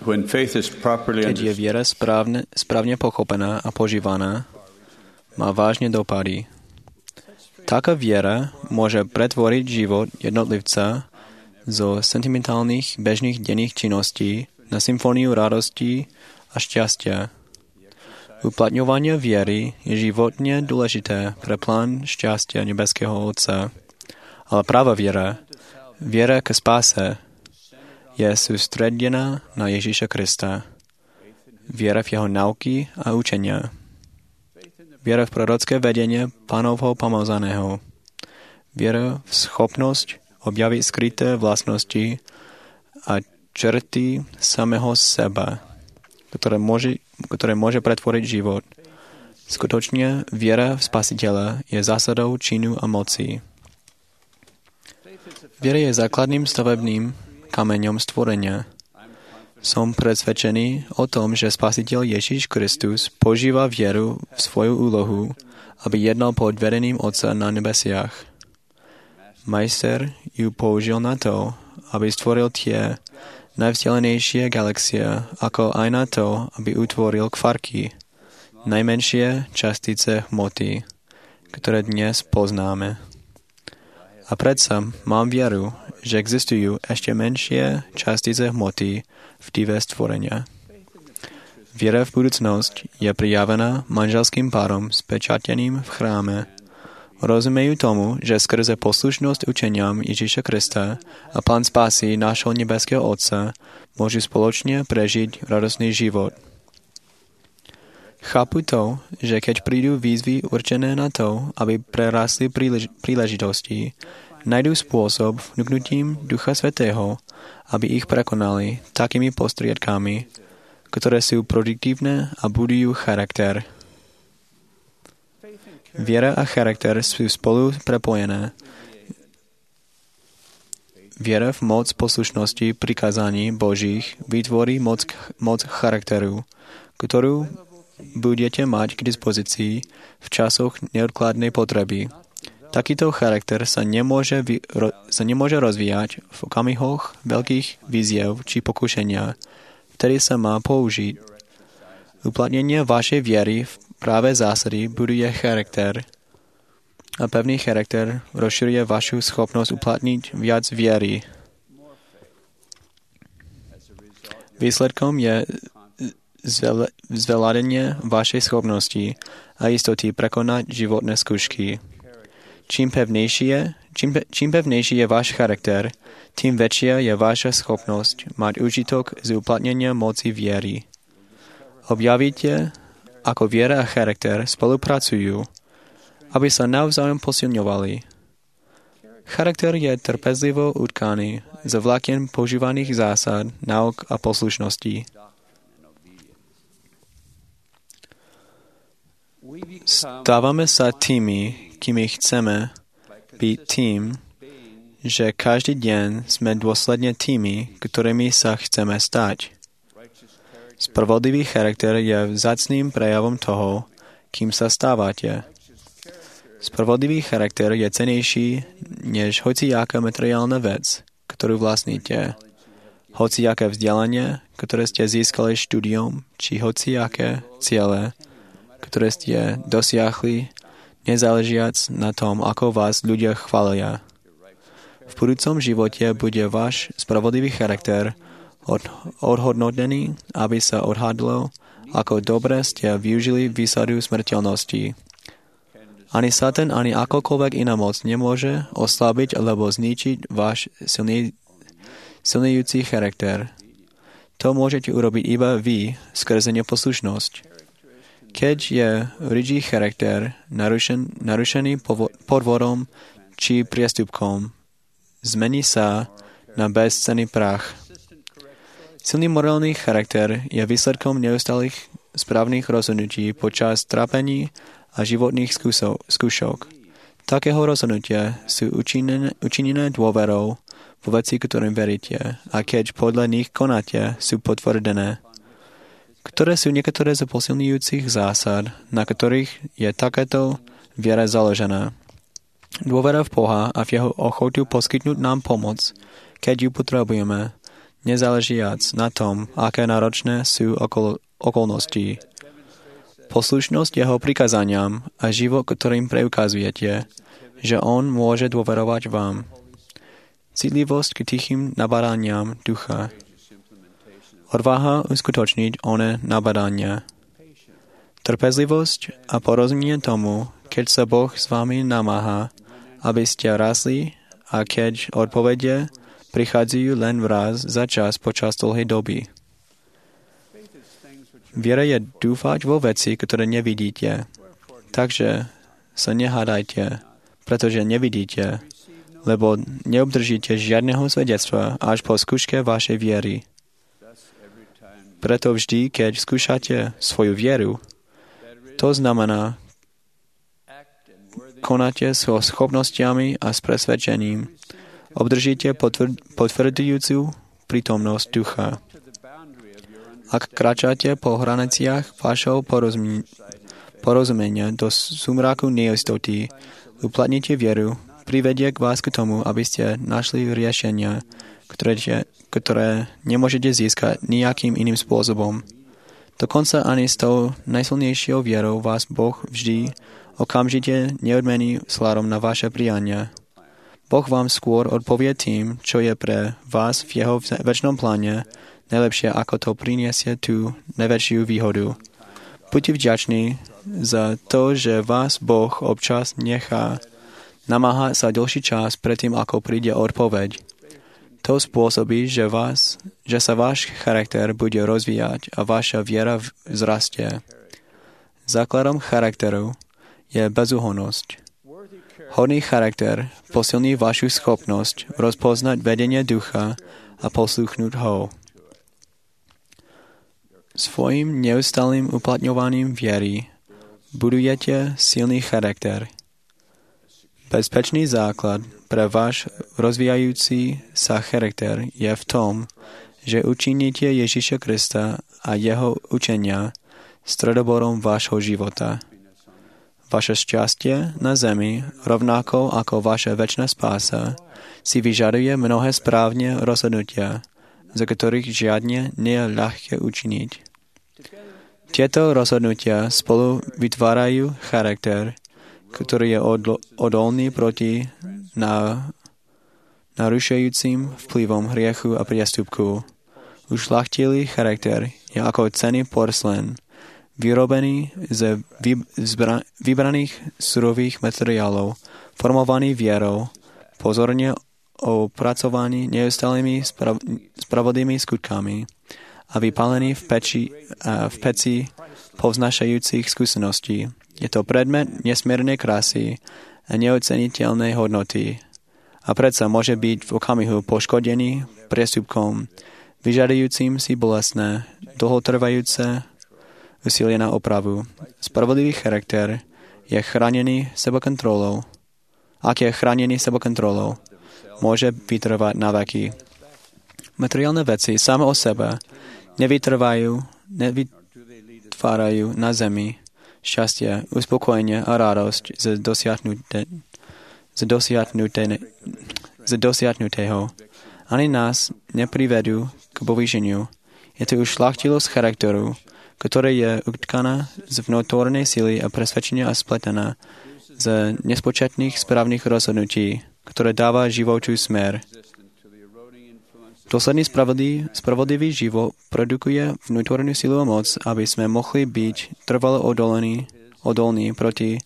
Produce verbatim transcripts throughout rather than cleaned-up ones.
When faith is properly Keď je understood, viera správne, správne pochopená a požívaná, má vážne dopady. Taká viera môže pretvoriť život jednotlivca zo sentimentálnych bežných denných činností na symfóniu radosti a šťastia. Uplatňovanie viery je životne dôležité pre plán šťastia nebeského Otca. Ale práva viera, viera k spáse, je sústredená na Ježíša Krista. Viera v jeho nauky a učenia. Viera v prorocké vedenie Pánovho pomazaného. Viera v schopnosť objaviť skryté vlastnosti a črty samého seba, ktoré môže, ktoré môže pretvoriť život. Skutočne viera v Spasiteľa je zásadou činu a moci. Viera je základným stavebným kameňom stvorenia. Som presvedčený o tom, že Spasiteľ Ježiš Kristus používa vieru v svoju úlohu, aby jednal pod vedením Otca na nebesiach. Majster ju použil na to, aby stvoril tie najvzdialenejšie galaxie, ako aj na to, aby utvoril kvarky, najmenšie častice hmoty, ktoré dnes poznáme. A predsa mám vieru, že existujú ešte menšie častice hmoty v dive stvorenia. Viera v budúcnosť je prijavená manželským párom spečateným v chráme. Rozumejú tomu, že skrze poslušnosť učeniam Ježíša Krista a plán spásy nášho nebeského Otca môžu spoločne prežiť radosný život. Chápu to, že keď prídu výzvy určené na to, aby prerastli prílež- príležitosti, nájdú spôsob vnúknutím Ducha Svätého, aby ich prekonali takými prostriedkami, ktoré sú produktívne a budujú charakter. Viera a charakter sú spolu prepojené. Viera v moc poslušnosti prikázaní Božích vytvorí moc, moc charakteru, ktorú budete mať k dispozícii v časoch neodkladnej potreby. Takýto charakter sa nemôže, vy, ro, sa nemôže rozvíjať v okamihoch veľkých víziev či pokušenia, ktorý sa má použiť. Uplatnenie vašej viery v práve zásady buduje charakter a pevný charakter rozširuje vašu schopnosť uplatniť viac viery. Výsledkom je zveľadenie vašej schopnosti a istoty prekonať životné skúšky. Čím pevnejší, čím, čím pevnejší je váš charakter, tým väčšia je vaša schopnosť mať užitok z uplatnenia moci viery. Objavíte, ako viera a charakter spolupracujú, aby sa navzájom posilňovali. Charakter je trpezlivo utkaný z vlákien používaných zásad, nauk a poslušnosti. Stávame sa tými, kými chceme byť tým, že každý deň sme dôsledne tými, ktorými sa chceme stať. Spravodlivý charakter je vzácnym prejavom toho, kým sa stávate. Spravodlivý charakter je cenejší než hociaká materiálna vec, ktorú vlastníte, hociaké vzdelanie, ktoré ste získali štúdiom, či hociaké ciele, ktoré ste dosiahli, nezáležiac na tom, ako vás ľudia chvália. V budúcom živote bude váš spravodlivý charakter od, odhodnotený, aby sa odhadlo, ako dobre ste využili výsadu smrteľnosti. Ani Satan, ani akokoľvek iná moc nemôže oslabiť alebo zničiť váš silný, silnejúci charakter. To môžete urobiť iba vy skrze neposlušnosť. Keď je ridží charakter narušen, narušený podvodom či priestupkom, zmení sa na bezcenný prach. Silný morálny charakter je výsledkom neustálých správnych rozhodnutí počas trápení a životných skúšok. Takého rozhodnutia sú učinené, učinené dôverou vo veci, ktorým veríte, a keď podľa nich konáte, sú potvrdené. Ktoré sú niektoré z posilňujúcich zásad, na ktorých je takéto viera založená. Dôvera v Boha a v jeho ochotu poskytnúť nám pomoc, keď ju potrebujeme, nezáležiac na tom, aké náročné sú okol, okolnosti. Poslušnosť jeho prikázaniam a život, ktorým preukazujete, že on môže dôverovať vám. Citlivosť k tichým nabadaniam ducha. Odvaha uskutočniť one nabadania. Trpezlivosť a porozumenie tomu, keď sa Boh s vami namáha, aby ste rásli a keď odpovede prichádzajú len vraz za čas počas dlhej doby. Viera je dúfať vo veci, ktoré nevidíte. Takže sa nehádajte, pretože nevidíte, lebo neobdržíte žiadneho svedectva až po skúške vašej viery. Preto vždy, keď skúšate svoju vieru, to znamená, konáte so schopnosťami a s presvedčením, obdržíte potvr- potvrdujúcu prítomnosť ducha. Ak kráčate po hraniciach vašho porozumie- porozumenia do sumraku neistoty, uplatnite vieru, privedie k vás k tomu, aby ste našli riešenia, ktoré, ktoré nemôžete získať nejakým iným spôsobom. Dokonca ani s tou najsilnejšou vierou vás Boh vždy okamžite neodmení slárom na vaše priania. Boh vám skôr odpovie tým, čo je pre vás v jeho večnom pláne najlepšie, ako to priniesie tú najväčšiu výhodu. Buďte vďační za to, že vás Boh občas nechá namáhať sa dlhší čas predtým, ako príde odpoveď. To spôsobí, že, vás, že sa váš charakter bude rozvíjať a vaša viera vzrastie. Základom charakteru je bezúhonnosť. Hodný charakter posilní vašu schopnosť rozpoznať vedenie ducha a posluchnúť ho. Svojím neustálým uplatňovaním viery budujete silný charakter. Bezpečný základ pre váš rozvíjajúci sa charakter je v tom, že učiníte Ježiša Krista a jeho učenia stredoborom vášho života. Vaše šťastie na zemi, rovnako ako vaša večná spása, si vyžaduje mnohé správne rozhodnutia, za ktorých žiadne nie je ľahké učiniť. Tieto rozhodnutia spolu vytvárajú charakter, ktorý je odlo- odolný proti na, narušujúcim vplyvom hriechu a priestupku. Ušľachtilý charakter je ako cenný porcelán, vyrobený z vybra- vybraných surových materiálov, formovaný vierou, pozorne opracovaný neustálými sprav- spravodlivými skutkami a vypálený v, peči, a v peci povznášajúcich skúseností. Je to predmet nesmiernej krásy a neoceniteľnej hodnoty a predsa môže byť v okamihu poškodený priestupkom, vyžadujúcim si bolestné, dlhotrvajúce úsilie na opravu. Spravodlivý charakter je chránený sebakontrolou. Ak je chránený sebakontrolou, môže vytrvať na veky. Materiálne veci same o sebe nevytrvajú, nevytvárajú na zemi šťastie, uspokojenie a radosť z, dosiahnuté, z, dosiahnuté, z dosiahnutého. Ani nás neprivedú k povýšeniu. Je to už šľachtilosť charakteru, ktorá je utkaná z vnútornej sily a presvedčenia a spletená z nespočetných správnych rozhodnutí, ktoré dáva životu smer. Dôsledný spravodlivý, spravodlivý život produkuje vnútornú silu a moc, aby sme mohli byť trvalo odolní, odolní proti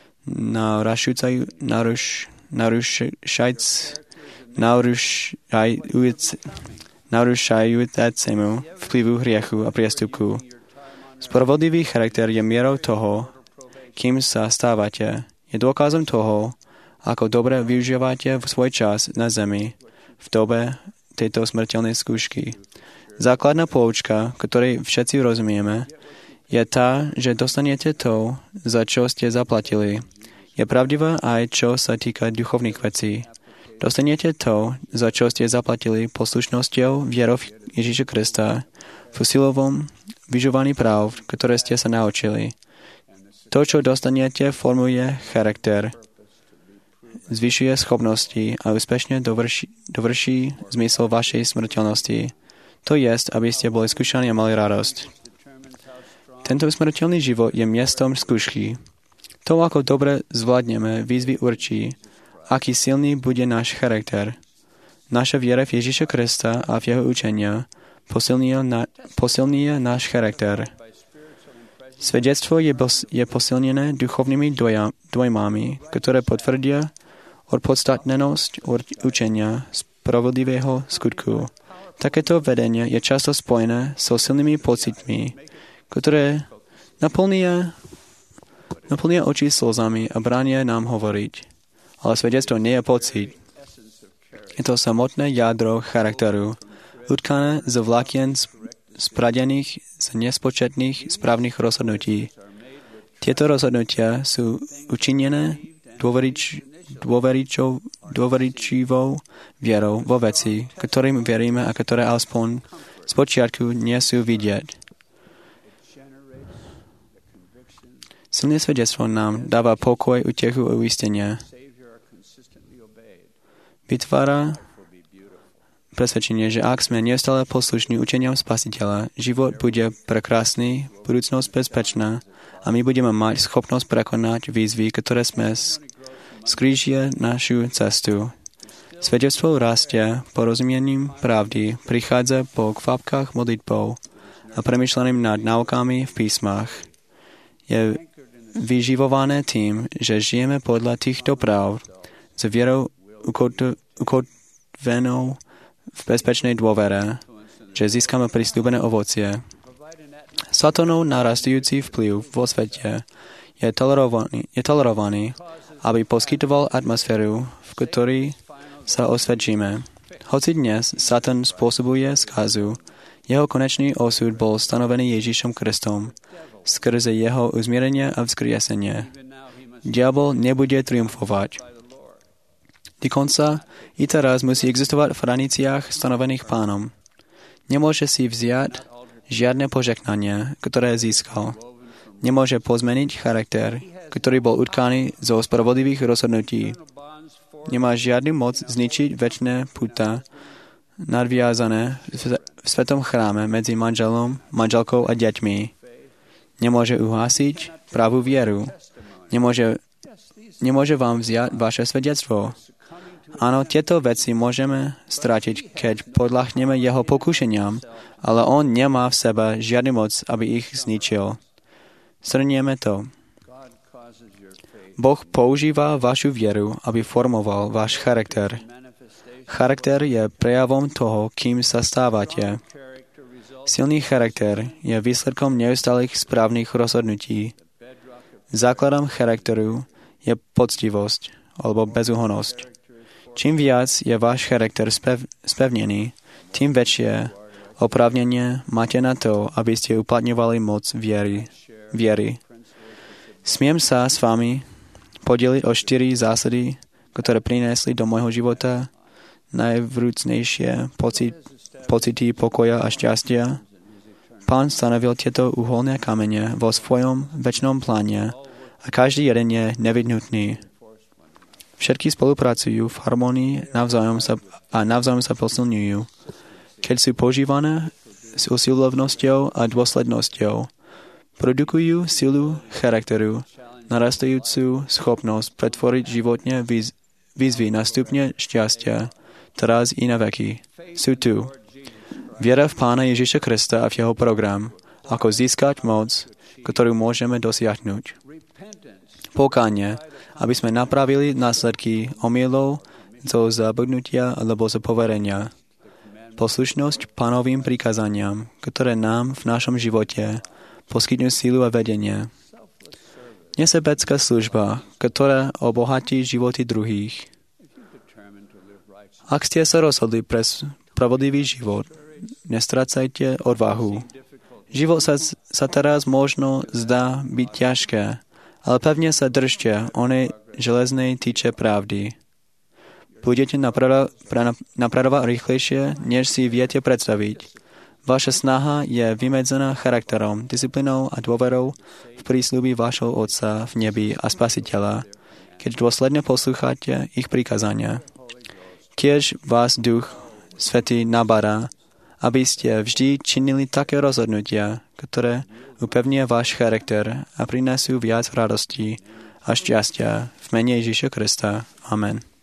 narušajúcemu vplyvu hriechu a priestupku. Spravodlivý charakter je mierou toho, kým sa stávate. Je dôkazom toho, ako dobre využívate svoj čas na zemi v dobe tejto smrteľnej skúšky. Základná poučka, ktorej všetci rozumieme, je tá, že dostanete to, za čo ste zaplatili. Je pravdivá aj čo sa týka duchovných vecí. Dostanete to, za čo ste zaplatili poslušnosťou vierou Ježiša Krista v usilovom vyžovaní práv, ktoré ste sa naučili. To, čo dostanete, formuje charakter, zvyšuje schopnosti a úspešne dovrší, dovrší zmysel vašej smrteľnosti. To jest, aby ste boli skúšaní a mali radosť. Tento smrteľný život je miestom skúšky. To, ako dobre zvládneme výzvy, určí, aký silný bude náš charakter. Naša viera v Ježiša Krista a v jeho učenia posilňuje, na, posilňuje náš charakter. Svedectvo je, bos, je posilnené duchovnými dojam, dojmami, ktoré potvrdia odpodstatnenosť učenia spravodlivého skutku. Takéto vedenie je často spojené so silnými pocitmi, ktoré naplnia, naplnia oči slzami a bránia nám hovoriť. Ale svedectvo nie je pocit. Je to samotné jadro charakteru, utkané z vlákien spradených z nespočetných správnych rozhodnutí. Tieto rozhodnutia sú učinené dôverič, dôveričov, dôveričivou vierou vo veci, ktorým veríme a ktoré aspoň z počiatku nie sú vidieť. Silné svedectvo nám dáva pokoj, utechu a uistenie. Vytvára presvedčenie, že ak sme neustále poslušní učeniam Spasiteľa, život bude prekrásny, budúcnosť bezpečná a my budeme mať schopnosť prekonať výzvy, ktoré sme skrížia našu cestu. Svedectvo rastie porozumiením pravdy, prichádza po kvapkách modlitbou a premýšľaním nad naukami v písmach. Je vyživované tým, že žijeme podľa týchto práv s vierou ukotvenou v bezpečnej dôvere, že získame prisľúbené ovocie. Satanov narastujúci vplyv vo svete je tolerovaný, je tolerovaný, aby poskytoval atmosféru, v ktorej sa osvedčíme. Hoci dnes Satan spôsobuje skazu, jeho konečný osud bol stanovený Ježišom Kristom skrze jeho uzmierenie a vzkriesenie. Diabol nebude triumfovať. Dokonca i teraz musí existovať v hraniciach stanovených Pánom. Nemôže si vziať žiadne požehnanie, ktoré získal. Nemôže pozmeniť charakter, ktorý bol utkaný zo spravodlivých rozhodnutí. Nemá žiadny moc zničiť večné puta nadviazané v svetom chráme medzi manželom, manželkou a deťmi. Nemôže uhasiť pravú vieru. Nemôže, nemôže vám vziať vaše svedectvo. Áno, tieto veci môžeme stratiť, keď podľahneme jeho pokúšeniam, ale on nemá v sebe žiadny moc, aby ich zničil. Shrnieme to. Boh používa vašu vieru, aby formoval váš charakter. Charakter je prejavom toho, kým sa stávate. Silný charakter je výsledkom neustálých správnych rozhodnutí. Základom charakteru je poctivosť alebo bezúhonnosť. Čím viac je váš charakter spev, spevnený, tým väčšie oprávnenie máte na to, aby ste uplatňovali moc viery. viery. Smiem sa s vami podeliť o štyri zásady, ktoré priniesli do môjho života najvrúcnejšie pocit, pocity pokoja a šťastia. Pán stanovil tieto uholné kamene vo svojom večnom pláne a každý jeden je nevyhnutný. Všetky spolupracujú v harmonii navzájom sa, a navzájom sa posilňujú. Keď sú používané s usilovnosťou a dôslednosťou, produkujú silu charakteru, narastajúcu schopnosť pretvoriť životne výz, výzvy na stupne šťastia, teraz i na veky. Sú tu. Viera v Pána Ježiša Krista a v jeho program, ako získať moc, ktorú môžeme dosiahnuť. Pokánie, aby sme napravili následky omylov zo zabudnutia alebo zo poverenia. Poslušnosť Pánovým prikázaniam, ktoré nám v našom živote poskytnú sílu a vedenie. Nesebecká služba, ktorá obohatí životy druhých. Ak ste sa rozhodli pre spravodlivý život, nestrácajte odvahu. Život sa, sa teraz možno zdá byť ťažké, ale pevne sa držte onej železnej tyče pravdy. Budete napredovať rýchlejšie, než si viete predstaviť. Vaša snaha je vymedzená charakterom, disciplínou a dôverou v prísľuby vašho Otca v nebi a Spasiteľa, keď dôsledne poslúchate ich prikázania. Tiež vás Duch Svätý nabáda, aby ste vždy činili také rozhodnutia, ktoré upevnia váš charakter a prinesú viac radosti a šťastia v mene Ježiša Krista. Amen.